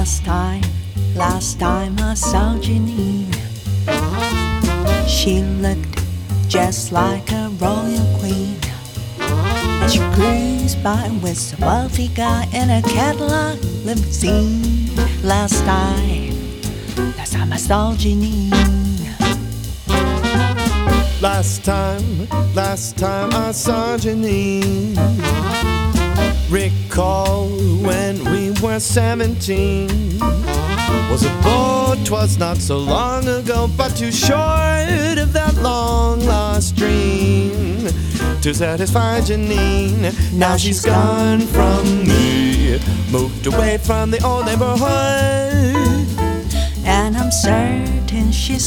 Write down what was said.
Last time I saw Janine, she looked just like a royal queen. And she cruised by with a wealthy guy in a Cadillac limousine. Last time I saw Janine. Last time I saw Janine. Recall when we were 17. Was a boy, 'twas not so long ago, but too short of that long lost dream to satisfy Janine. Now she's gone from me, moved away from the old neighborhood, and I'm certain she's